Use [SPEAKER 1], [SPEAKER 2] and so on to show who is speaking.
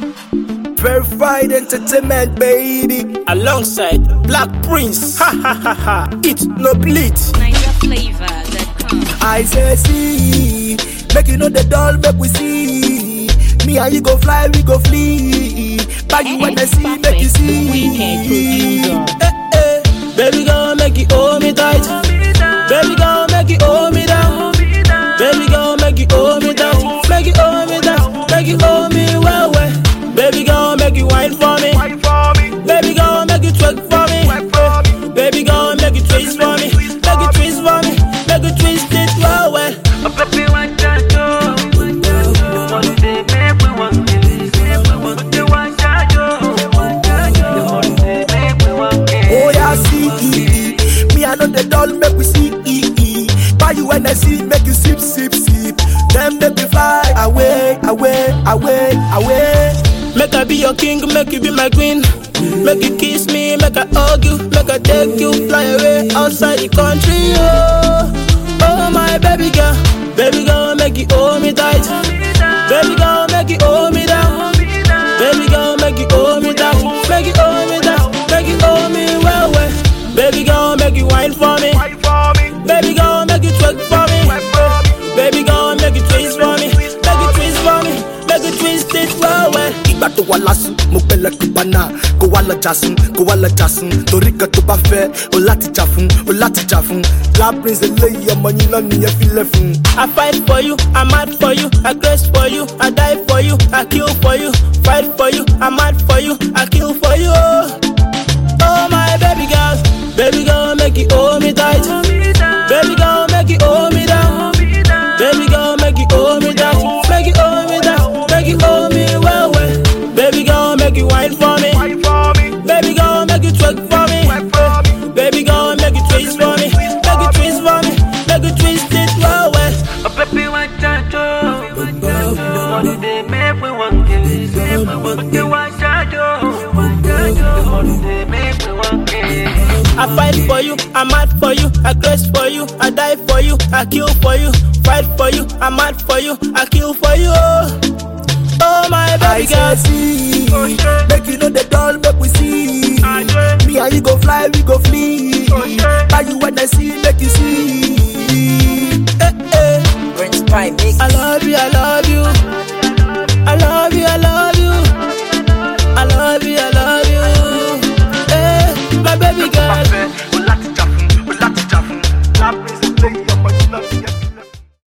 [SPEAKER 1] Verified entertainment, baby.
[SPEAKER 2] Alongside Black Prince. Ha ha ha ha. It no bleed.
[SPEAKER 3] NigerFlavor.com.
[SPEAKER 1] I say see, make you know the doll, make we see. Me and you go fly, we go flee. But you wanna see, make you see.
[SPEAKER 3] Weekend producer.
[SPEAKER 2] Baby girl, make it hold me tight. Baby girl, make it hold me down. Baby girl, make it hold me down. Make it hold me down. Make it hold me well, well. Baby girl, make it wine for me. Baby girl, make it twerk for me. Baby girl, make it twist for me. Make it twist for me. Make it twist it well, well.
[SPEAKER 1] Oh yeah, see, me I know the doll, make we see. Buy you when I see, make you sip, sip, sip. Them make me fly away, away, away, away.
[SPEAKER 2] Make I be your king, make you be my queen. Make you kiss me, make I hug you, make I take you, fly away outside the country. Oh, oh my baby girl, make you hold me tight. Baby girl, make you hold me down. Baby girl, make you hold me down. Make you hold me down, make you hold me well, well. Baby girl, make you wine for me. Baby girl, make you twerk for me. Baby girl, make you twist for me. Make you twist for me. Make you twist it well, well.
[SPEAKER 1] Ìgbà tó wà lásùn, mo pẹ̀lẹ́ tó bá náà. Kó wá lọ jásùn, kó wá lọ jásùn. Torí kan tó bá fẹ́, o láti jà fún, o láti jà fún. Black Prince eléyìí ọmọ yín náà nìyẹn filẹ̀ fún.
[SPEAKER 2] I fight for you, I'm mad for you, I grace for you, I die for you, I kill for you. Fight for you, I'm mad for you, I kill for you. Oh my baby girl, make it hold me tight. Baby girl, make it hold me down. Baby girl, make it hold me down. Make it hold me down, make it hold me well, well. Baby girl, make it wine for me. Baby girl, make it twerk for me. Baby girl, make it twist for me. Make it twist for me. Make it twist it well, well. I fight for you, I'm mad for you, I grace for you, I die for you, I kill for you. Fight for you, I'm mad for you, I kill for you. Oh my baby girl.
[SPEAKER 1] I say see, make you know the doll, make we see. Me and you go fly, we go flee. Buy you when I see, make you see.
[SPEAKER 3] Prince Prime Mix.
[SPEAKER 2] I love you, I love you.